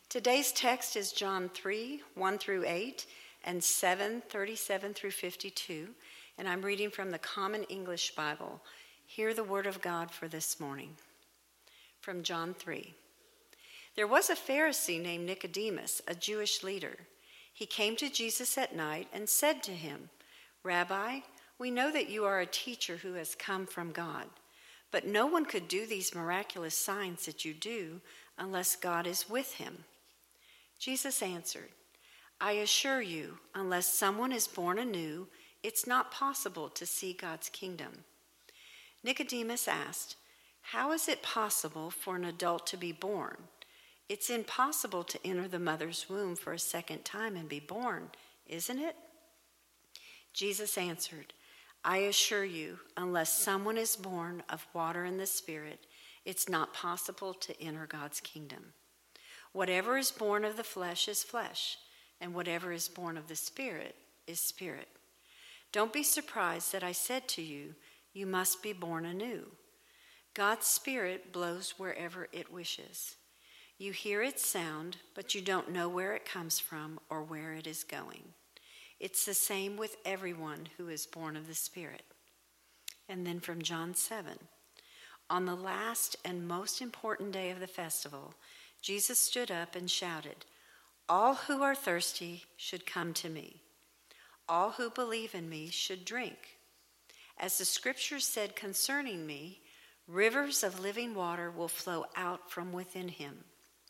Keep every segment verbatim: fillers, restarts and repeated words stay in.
Today's text is John three, one through eight, and seven, thirty-seven through fifty-two, and I'm reading from the Common English Bible. Hear the word of God for this morning. From John three. There was a Pharisee named Nicodemus, a Jewish leader. He came to Jesus at night and said to him, "Rabbi, we know that you are a teacher who has come from God, but no one could do these miraculous signs that you do unless God is with him." Jesus answered, "I assure you, unless someone is born anew, it's not possible to see God's kingdom." Nicodemus asked, "How is it possible for an adult to be born? It's impossible to enter the mother's womb for a second time and be born, isn't it?" Jesus answered, "I assure you, unless someone is born of water and the Spirit, it's not possible to enter God's kingdom. Whatever is born of the flesh is flesh, and whatever is born of the Spirit is spirit. Don't be surprised that I said to you, you must be born anew. God's Spirit blows wherever it wishes. You hear its sound, but you don't know where it comes from or where it is going. It's the same with everyone who is born of the Spirit." And then from John seven. On the last and most important day of the festival, Jesus stood up and shouted, "All who are thirsty should come to me. All who believe in me should drink. As the scripture said concerning me, rivers of living water will flow out from within him."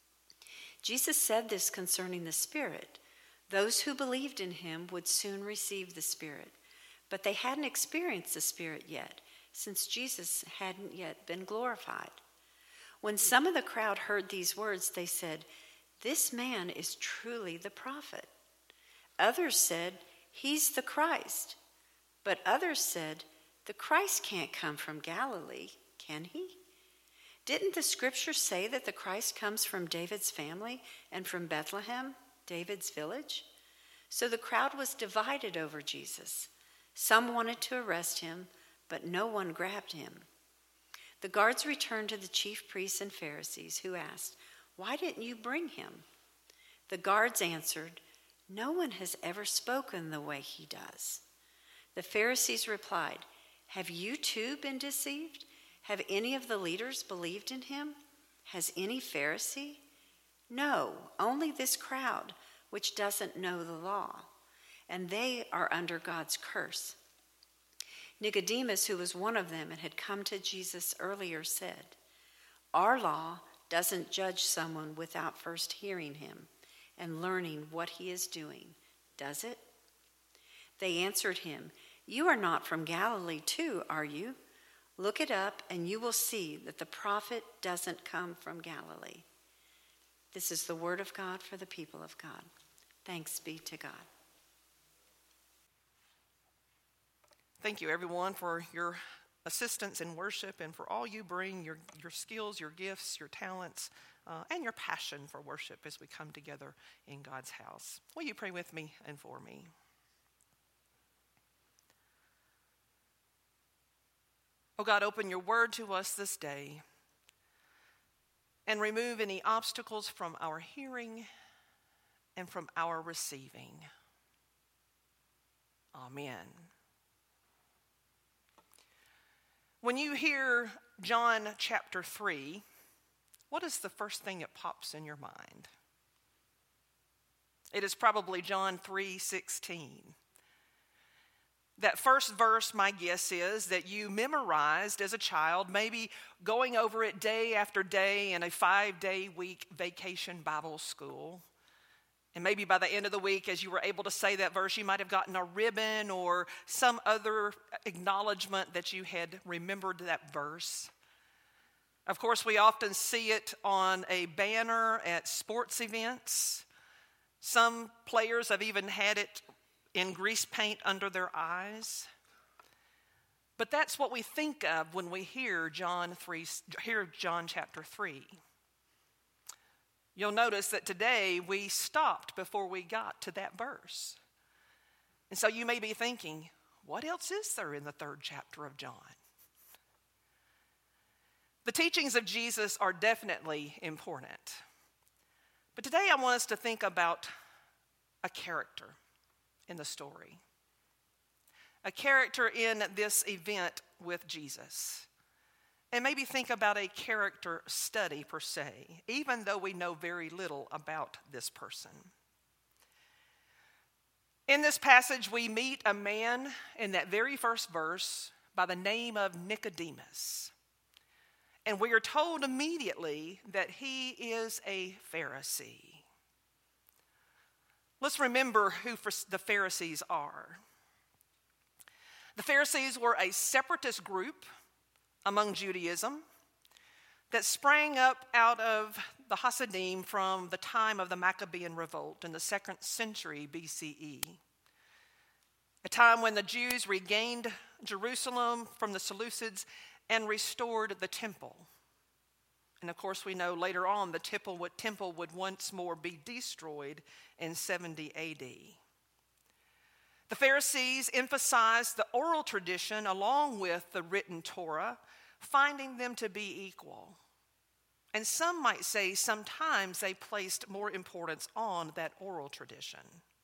Jesus said this concerning the Spirit. Those who believed in him would soon receive the Spirit, but they hadn't experienced the Spirit yet, since Jesus hadn't yet been glorified. When some of the crowd heard these words, they said, "This man is truly the prophet." Others said, "He's the Christ." But others said, "The Christ can't come from Galilee, can he? Didn't the scripture say that the Christ comes from David's family and from Bethlehem, David's village?" So the crowd was divided over Jesus. Some wanted to arrest him, but no one grabbed him. The guards returned to the chief priests and Pharisees, who asked, "Why didn't you bring him?" The guards answered, "No one has ever spoken the way he does." The Pharisees replied, "Have you too been deceived? Have any of the leaders believed in him? Has any Pharisee? No, only this crowd, which doesn't know the law, and they are under God's curse." Nicodemus, who was one of them and had come to Jesus earlier, said, "Our law doesn't judge someone without first hearing him and learning what he is doing, does it?" They answered him, "You are not from Galilee too, are you? Look it up and you will see that the prophet doesn't come from Galilee." This is the word of God for the people of God. Thanks be to God. Thank you, everyone, for your assistance in worship and for all you bring, your, your skills, your gifts, your talents, uh, and your passion for worship as we come together in God's house. Will you pray with me and for me? Oh God, open your word to us this day and remove any obstacles from our hearing and from our receiving. Amen. When you hear John chapter three, what is the first thing that pops in your mind? It is probably John three sixteen. That first verse, my guess is, that you memorized as a child, maybe going over it day after day in a five-day week vacation Bible school. And maybe by the end of the week, as you were able to say that verse, you might have gotten a ribbon or some other acknowledgement that you had remembered that verse. Of course, we often see it on a banner at sports events. Some players have even had it in grease paint under their eyes. But that's what we think of when we hear John three, hear John chapter three. You'll notice that today we stopped before we got to that verse. And so you may be thinking, what else is there in the third chapter of John? The teachings of Jesus are definitely important. But today I want us to think about a character in the story. A character in this event with Jesus. And maybe think about a character study per se, even though we know very little about this person. In this passage, we meet a man in that very first verse by the name of Nicodemus. And we are told immediately that he is a Pharisee. Let's remember who the Pharisees are. The Pharisees were a separatist group among Judaism that sprang up out of the Hasidim from the time of the Maccabean revolt in the second century B C E. A time when the Jews regained Jerusalem from the Seleucids and restored the temple. And of course, we know later on the temple would, temple would once more be destroyed in seventy A D. The Pharisees emphasized the oral tradition along with the written Torah, finding them to be equal. And some might say sometimes they placed more importance on that oral tradition.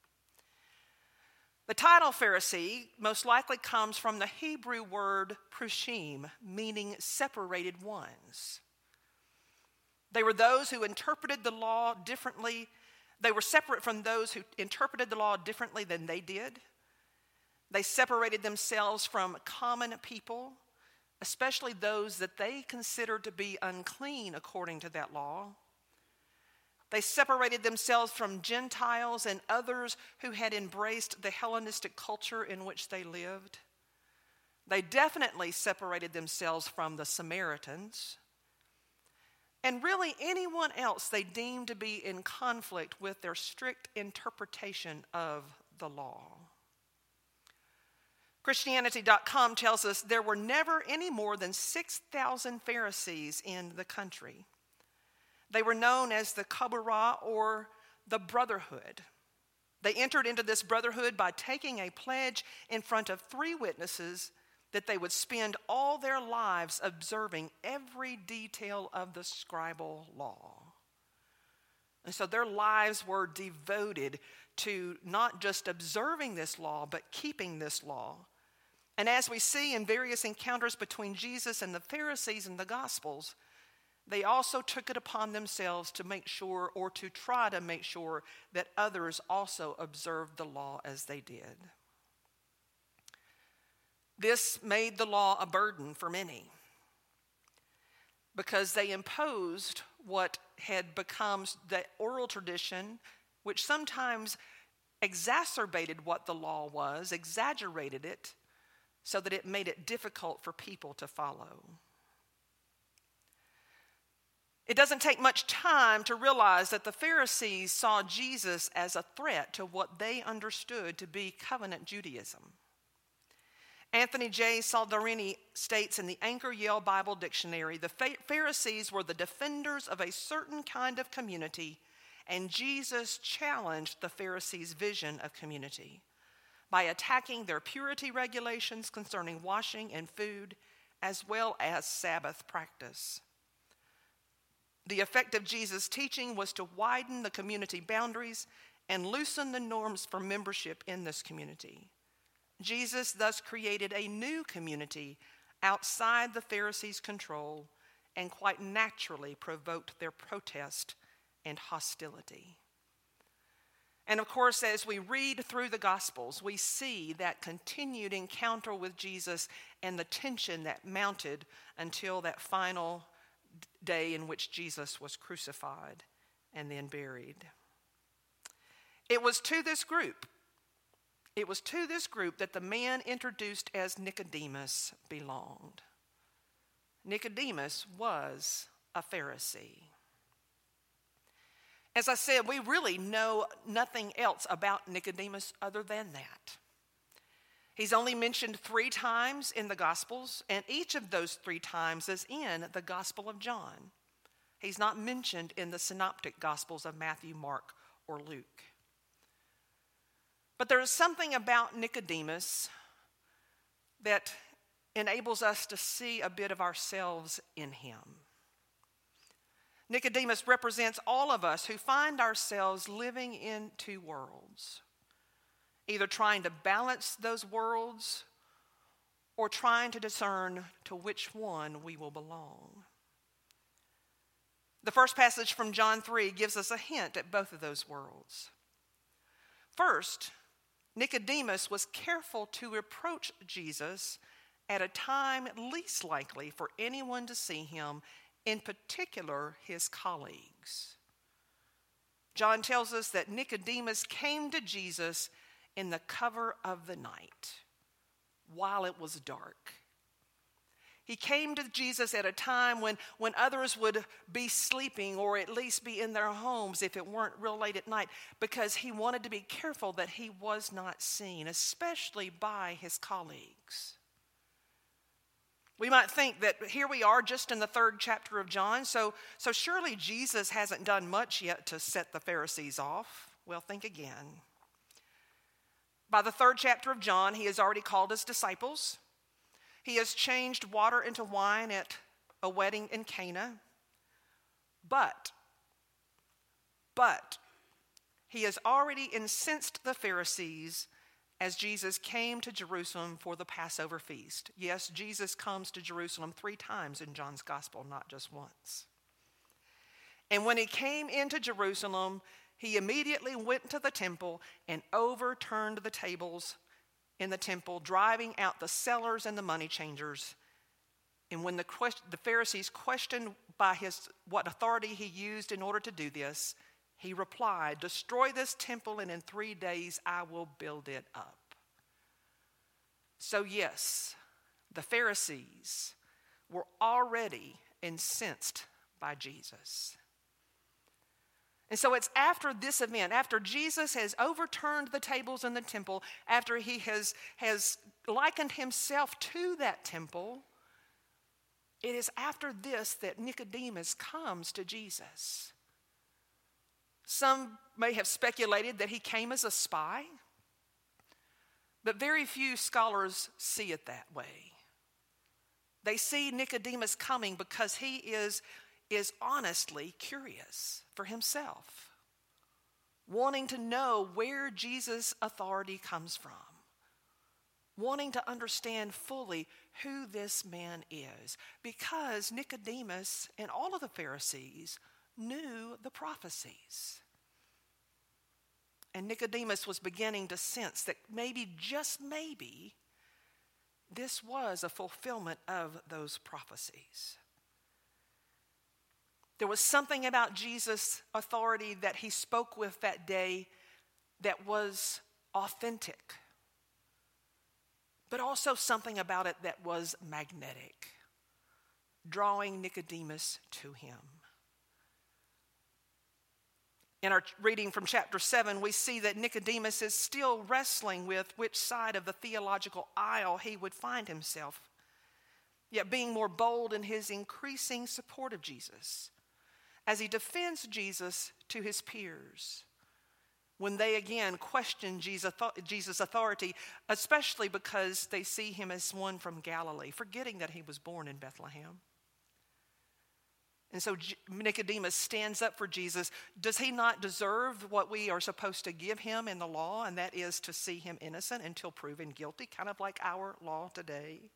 The title Pharisee most likely comes from the Hebrew word prushim, meaning separated ones. They were those who interpreted the law differently. They were separate from those who interpreted the law differently than they did. They separated themselves from common people, especially those that they considered to be unclean according to that law. They separated themselves from Gentiles and others who had embraced the Hellenistic culture in which they lived. They definitely separated themselves from the Samaritans. And really anyone else they deemed to be in conflict with their strict interpretation of the law. Christianity dot com tells us there were never any more than six thousand Pharisees in the country. They were known as the Kabbara, or the Brotherhood. They entered into this brotherhood by taking a pledge in front of three witnesses that they would spend all their lives observing every detail of the scribal law. And so their lives were devoted to not just observing this law, but keeping this law. And as we see in various encounters between Jesus and the Pharisees in the Gospels, they also took it upon themselves to make sure, or to try to make sure, that others also observed the law as they did. This made the law a burden for many because they imposed what had become the oral tradition, which sometimes exacerbated what the law was, exaggerated it, so that it made it difficult for people to follow. It doesn't take much time to realize that the Pharisees saw Jesus as a threat to what they understood to be covenant Judaism. Anthony J. Saldarini states in the Anchor Yale Bible Dictionary, the Pharisees were the defenders of a certain kind of community, and Jesus challenged the Pharisees' vision of community by attacking their purity regulations concerning washing and food, as well as Sabbath practice. The effect of Jesus' teaching was to widen the community boundaries and loosen the norms for membership in this community. Jesus thus created a new community outside the Pharisees' control and quite naturally provoked their protest and hostility. And of course, as we read through the Gospels, we see that continued encounter with Jesus and the tension that mounted until that final day in which Jesus was crucified and then buried. It was to this group, it was to this group that the man introduced as Nicodemus belonged. Nicodemus was a Pharisee. As I said, we really know nothing else about Nicodemus other than that. He's only mentioned three times in the Gospels, and each of those three times is in the Gospel of John. He's not mentioned in the synoptic Gospels of Matthew, Mark, or Luke. But there is something about Nicodemus that enables us to see a bit of ourselves in him. Nicodemus represents all of us who find ourselves living in two worlds, either trying to balance those worlds or trying to discern to which one we will belong. The first passage from John three gives us a hint at both of those worlds. First, Nicodemus was careful to approach Jesus at a time least likely for anyone to see him, in particular his colleagues. John tells us that Nicodemus came to Jesus in the cover of the night, while it was dark. He came to Jesus at a time when, when others would be sleeping or at least be in their homes if it weren't real late at night, because he wanted to be careful that he was not seen, especially by his colleagues. We might think that here we are just in the third chapter of John, so, so surely Jesus hasn't done much yet to set the Pharisees off. Well, think again. By the third chapter of John, he has already called his disciples. He has changed water into wine at a wedding in Cana. But, but, he has already incensed the Pharisees as Jesus came to Jerusalem for the Passover feast. Yes, Jesus comes to Jerusalem three times in John's gospel, not just once. And when he came into Jerusalem, he immediately went to the temple and overturned the tables in the temple, driving out the sellers and the money changers. And when the, quest- the Pharisees questioned by his what authority he used in order to do this, he replied, "Destroy this temple, and in three days I will build it up." So yes, the Pharisees were already incensed by Jesus. And so it's after this event, after Jesus has overturned the tables in the temple, after he has, has likened himself to that temple, it is after this that Nicodemus comes to Jesus. Some may have speculated that he came as a spy, but very few scholars see it that way. They see Nicodemus coming because he is is honestly curious for himself, wanting to know where Jesus' authority comes from, wanting to understand fully who this man is, because Nicodemus and all of the Pharisees knew the prophecies. And Nicodemus was beginning to sense that maybe, just maybe, this was a fulfillment of those prophecies. There was something about Jesus' authority that he spoke with that day that was authentic, but also something about it that was magnetic, drawing Nicodemus to him. In our reading from chapter seven, we see that Nicodemus is still wrestling with which side of the theological aisle he would find himself, yet being more bold in his increasing support of Jesus, as he defends Jesus to his peers when they again question Jesus' authority, especially because they see him as one from Galilee, forgetting that he was born in Bethlehem. And so Nicodemus stands up for Jesus. Does he not deserve what we are supposed to give him in the law, and that is to see him innocent until proven guilty, kind of like our law today?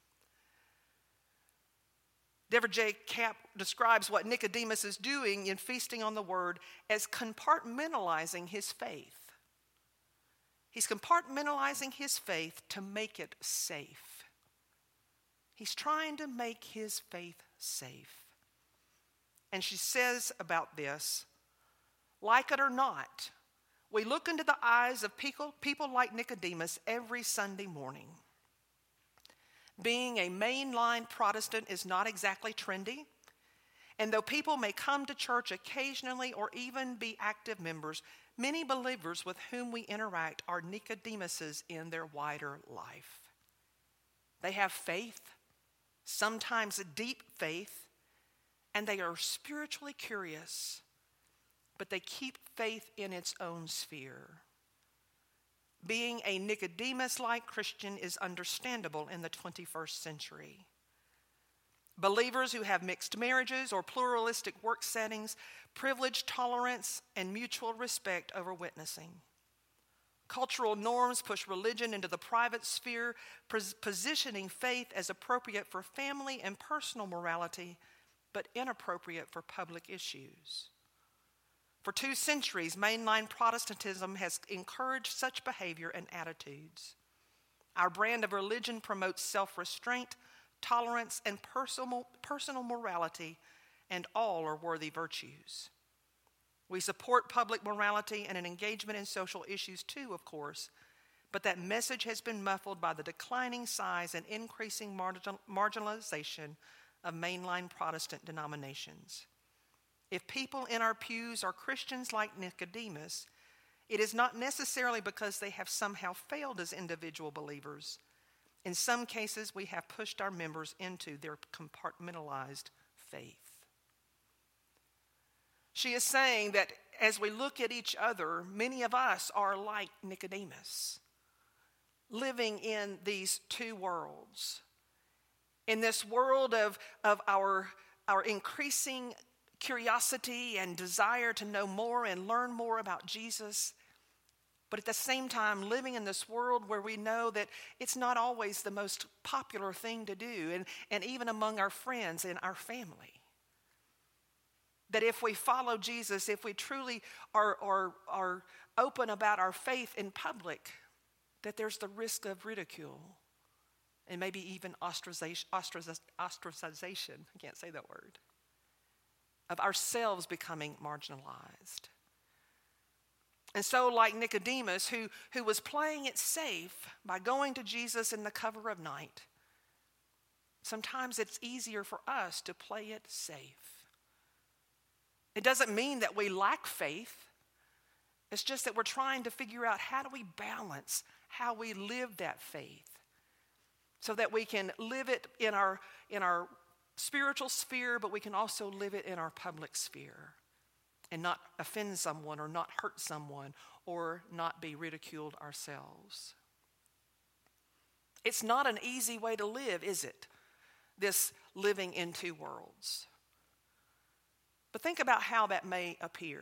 Deborah J. Capp describes what Nicodemus is doing in feasting on the word as compartmentalizing his faith. He's compartmentalizing his faith to make it safe. He's trying to make his faith safe. And she says about this, like it or not, we look into the eyes of people, people like Nicodemus every Sunday morning. Being a mainline Protestant is not exactly trendy. And though people may come to church occasionally or even be active members, many believers with whom we interact are Nicodemuses in their wider life. They have faith, sometimes deep faith, and they are spiritually curious, but they keep faith in its own sphere. Being a Nicodemus-like Christian is understandable in the twenty-first century. Believers who have mixed marriages or pluralistic work settings privilege tolerance and mutual respect over witnessing. Cultural norms push religion into the private sphere, positioning faith as appropriate for family and personal morality, but inappropriate for public issues. For two centuries, mainline Protestantism has encouraged such behavior and attitudes. Our brand of religion promotes self-restraint, tolerance, and personal, personal morality, and all are worthy virtues. We support public morality and an engagement in social issues too, of course, but that message has been muffled by the declining size and increasing marginal, marginalization of mainline Protestant denominations. If people in our pews are Christians like Nicodemus, it is not necessarily because they have somehow failed as individual believers. In some cases, we have pushed our members into their compartmentalized faith. She is saying that as we look at each other, many of us are like Nicodemus, living in these two worlds. In this world of, of our, our increasing curiosity and desire to know more and learn more about Jesus, but at the same time living in this world where we know that it's not always the most popular thing to do, and, and even among our friends and our family. That if we follow Jesus, if we truly are, are, are open about our faith in public, that there's the risk of ridicule and maybe even ostracization, ostracization, I can't say that word, of ourselves becoming marginalized. And so like Nicodemus, who, who was playing it safe by going to Jesus in the cover of night, sometimes it's easier for us to play it safe. It doesn't mean that we lack faith. It's just that we're trying to figure out how do we balance how we live that faith so that we can live it in our, in our spiritual sphere, but we can also live it in our public sphere and not offend someone or not hurt someone or not be ridiculed ourselves. It's not an easy way to live, is it? This living in two worlds. But think about how that may appear.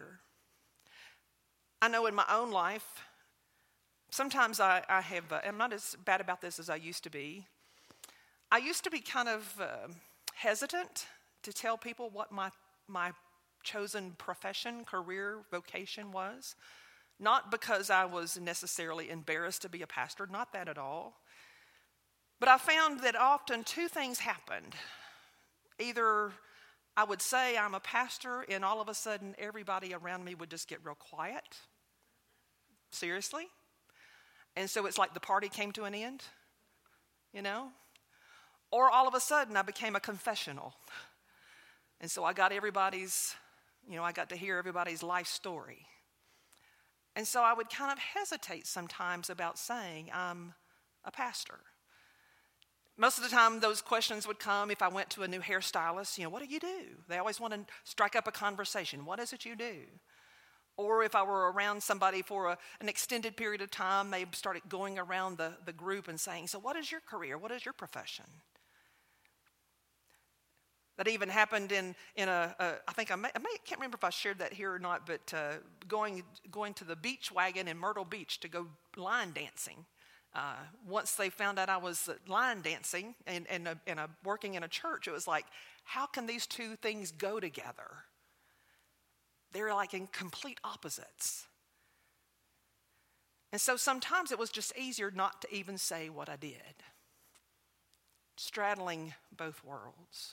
I know in my own life, sometimes I, I have, uh, I'm not as bad about this as I used to be. I used to be kind of uh, hesitant to tell people what my, my chosen profession, career, vocation was. Not because I was necessarily embarrassed to be a pastor, not that at all. But I found that often two things happened. Either I would say I'm a pastor, and all of a sudden everybody around me would just get real quiet. Seriously? And so it's like the party came to an end, you know? Or all of a sudden I became a confessional. And so I got everybody's, you know, I got to hear everybody's life story. And so I would kind of hesitate sometimes about saying I'm a pastor. Most of the time, those questions would come if I went to a new hairstylist. You know, what do you do? They always want to strike up a conversation. What is it you do? Or if I were around somebody for a, an extended period of time, they started going around the, the group and saying, so what is your career? What is your profession? That even happened in, in a, a I think I, may, I may, can't remember if I shared that here or not, but uh, going, going to the beach wagon in Myrtle Beach to go line dancing. Uh, once they found out I was line dancing and, and, a, and a, working in a church, it was like, how can these two things go together? They're like in complete opposites. And so sometimes it was just easier not to even say what I did. Straddling both worlds.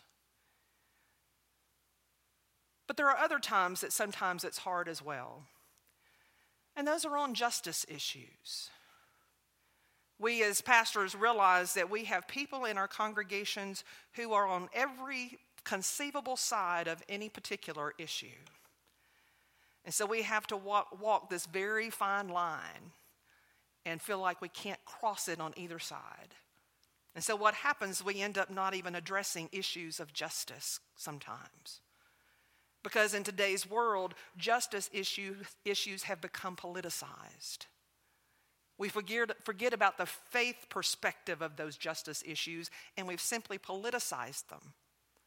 But there are other times that sometimes it's hard as well. And those are on justice issues. We as pastors realize that we have people in our congregations who are on every conceivable side of any particular issue. And so we have to walk, walk this very fine line and feel like we can't cross it on either side. And so what happens, we end up not even addressing issues of justice sometimes. Because in today's world, justice issue, issues have become politicized. We forget, forget about the faith perspective of those justice issues, and we've simply politicized them.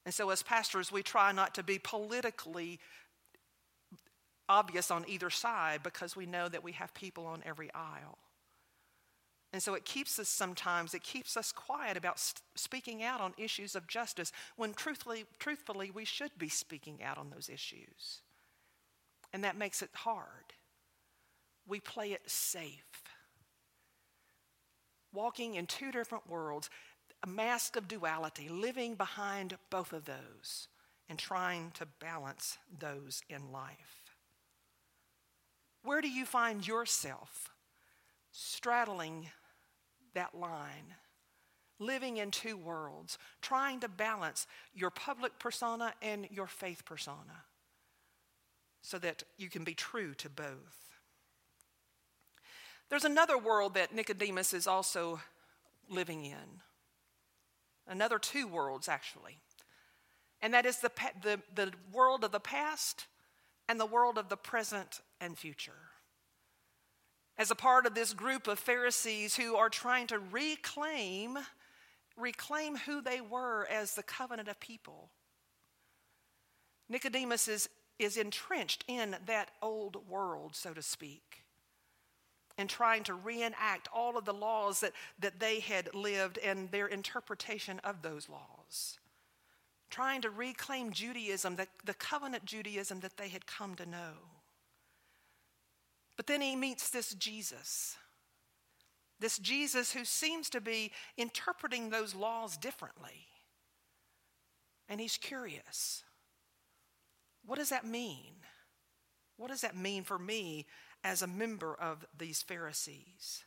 And so as pastors, we try not to be politically obvious on either side because we know that we have people on every aisle. And so it keeps us sometimes, it keeps us quiet about st- speaking out on issues of justice when truthfully, truthfully we should be speaking out on those issues. And that makes it hard. We play it safe. Walking in two different worlds, a mask of duality, living behind both of those and trying to balance those in life. Where do you find yourself straddling that line, living in two worlds, trying to balance your public persona and your faith persona so that you can be true to both? There's another world that Nicodemus is also living in. Another two worlds, actually. And that is the, the, the world of the past and the world of the present and future. As a part of this group of Pharisees who are trying to reclaim, reclaim who they were as the covenant of people, Nicodemus is, is entrenched in that old world, so to speak, and trying to reenact all of the laws that, that they had lived and their interpretation of those laws. Trying to reclaim Judaism, the, the covenant Judaism that they had come to know. But then he meets this Jesus. This Jesus who seems to be interpreting those laws differently. And he's curious. What does that mean? What does that mean for me as a member of these Pharisees?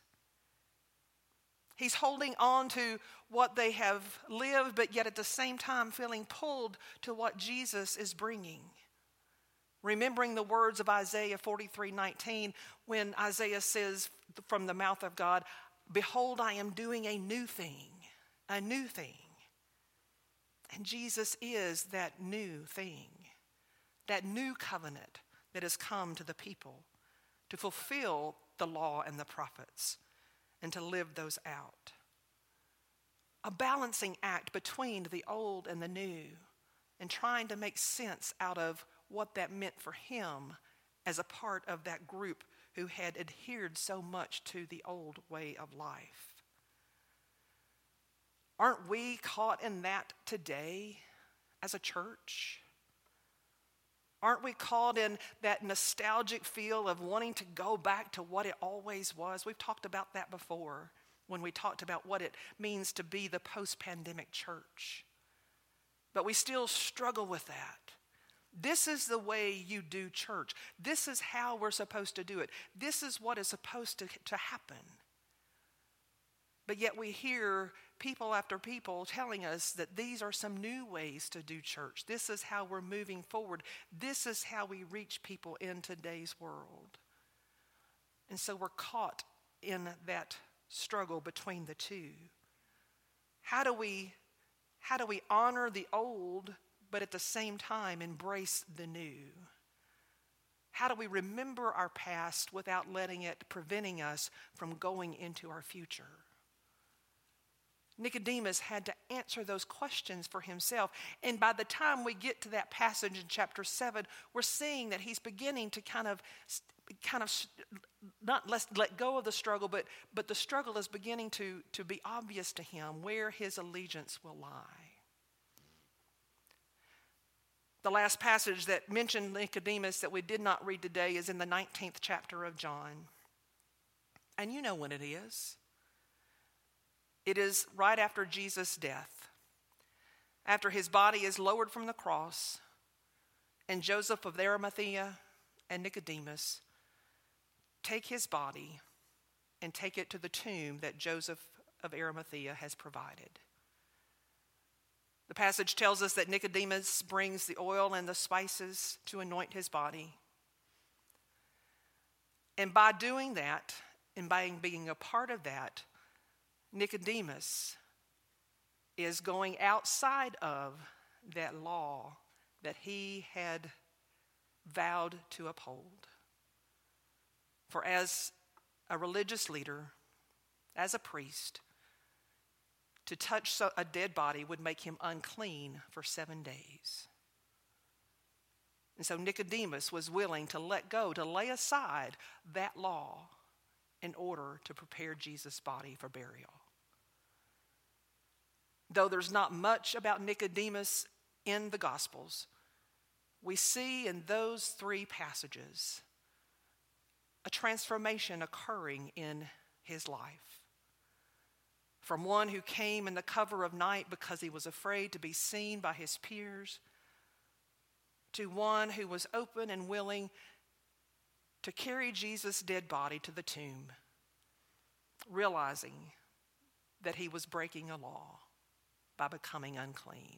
He's holding on to what they have lived, but yet at the same time feeling pulled to what Jesus is bringing. Remembering the words of Isaiah forty-three nineteen, when Isaiah says from the mouth of God, "Behold, I am doing a new thing, a new thing." And Jesus is that new thing, that new covenant that has come to the people to fulfill the law and the prophets and to live those out. A balancing act between the old and the new and trying to make sense out of what that meant for him as a part of that group who had adhered so much to the old way of life. Aren't we caught in that today as a church? Aren't we caught in that nostalgic feel of wanting to go back to what it always was? We've talked about that before when we talked about what it means to be the post-pandemic church. But we still struggle with that. This is the way you do church. This is how we're supposed to do it. This is what is supposed to, to happen. But yet we hear people after people telling us that these are some new ways to do church. This is how we're moving forward. This is how we reach people in today's world. And so we're caught in that struggle between the two. How do we, how do we honor the old but at the same time embrace the new? How do we remember our past without letting it preventing us from going into our future? Nicodemus had to answer those questions for himself. And by the time we get to that passage in chapter seven, we're seeing that he's beginning to kind of, kind of not let, let go of the struggle, but, but the struggle is beginning to, to be obvious to him where his allegiance will lie. The last passage that mentioned Nicodemus that we did not read today is in the nineteenth chapter of John. And you know when it is. It is right after Jesus' death. After his body is lowered from the cross, and Joseph of Arimathea and Nicodemus take his body and take it to the tomb that Joseph of Arimathea has provided. The passage tells us that Nicodemus brings the oil and the spices to anoint his body. And by doing that, and by being a part of that, Nicodemus is going outside of that law that he had vowed to uphold. For as a religious leader, as a priest, to touch so- a dead body would make him unclean for seven days. And so Nicodemus was willing to let go, to lay aside that law in order to prepare Jesus' body for burial. Though there's not much about Nicodemus in the Gospels, we see in those three passages a transformation occurring in his life. From one who came in the cover of night because he was afraid to be seen by his peers, to one who was open and willing to carry Jesus' dead body to the tomb, realizing that he was breaking a law by becoming unclean.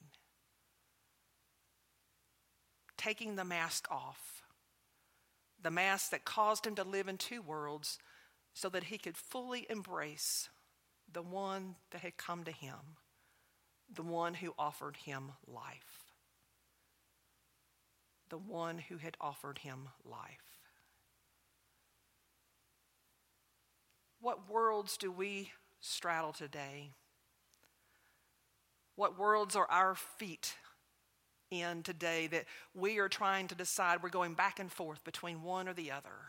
Taking the mask off, the mask that caused him to live in two worlds so that he could fully embrace the one that had come to him, the one who offered him life. The one who had offered him life. What worlds do we straddle today? What worlds are our feet in today that we are trying to decide we're going back and forth between one or the other?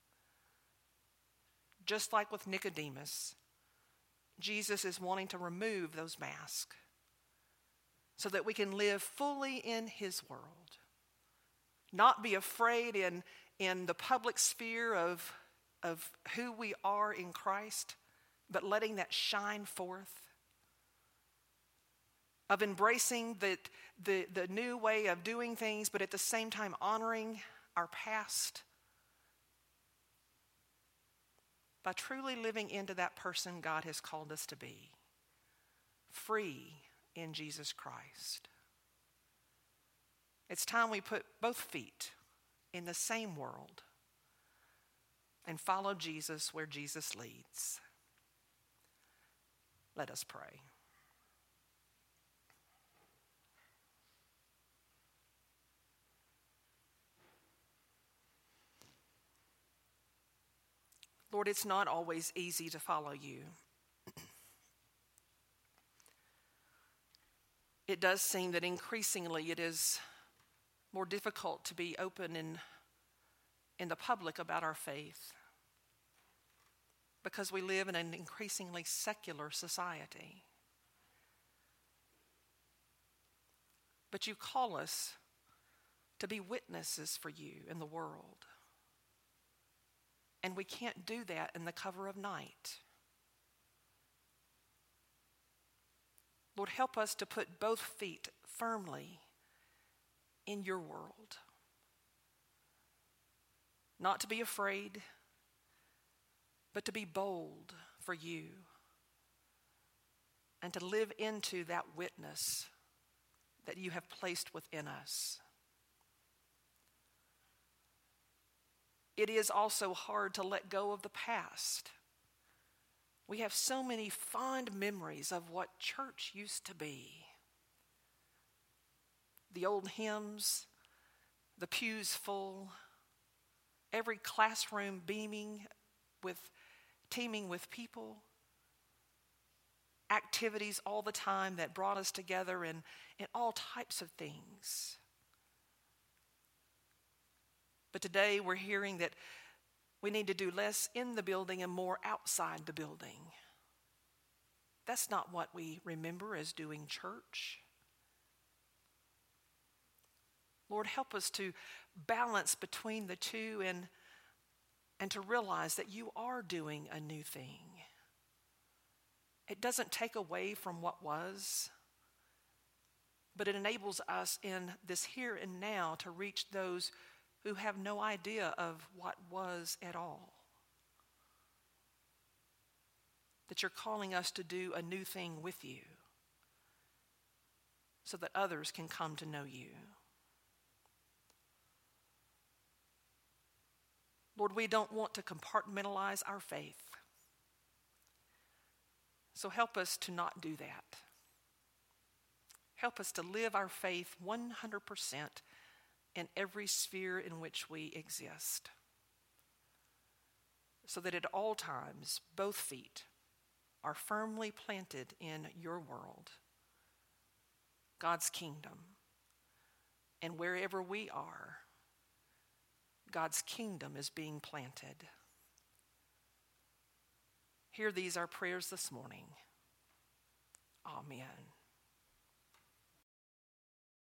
Just like with Nicodemus, Jesus is wanting to remove those masks so that we can live fully in his world. Not be afraid in, in the public sphere of, of who we are in Christ, but letting that shine forth. Of embracing the, the, the new way of doing things, but at the same time honoring our past. By truly living into that person God has called us to be. Free in Jesus Christ. It's time we put both feet in the same world and follow Jesus where Jesus leads. Let us pray. Lord, it's not always easy to follow you. It does seem that increasingly it is more difficult to be open in, in the public about our faith because we live in an increasingly secular society. But you call us to be witnesses for you in the world. And we can't do that in the cover of night. Lord, help us to put both feet firmly in your world. Not to be afraid, but to be bold for you. And to live into that witness that you have placed within us. It is also hard to let go of the past. We have so many fond memories of what church used to be. The old hymns, the pews full, every classroom beaming with, teeming with people, activities all the time that brought us together in, in all types of things. But today we're hearing that we need to do less in the building and more outside the building. That's not what we remember as doing church. Lord, help us to balance between the two and, and to realize that you are doing a new thing. It doesn't take away from what was, but it enables us in this here and now to reach those who have no idea of what was at all. That you're calling us to do a new thing with you so that others can come to know you. Lord, we don't want to compartmentalize our faith. So help us to not do that. Help us to live our faith one hundred percent in every sphere in which we exist. So that at all times, both feet are firmly planted in your world, God's kingdom. And wherever we are, God's kingdom is being planted. Hear these our prayers this morning. Amen.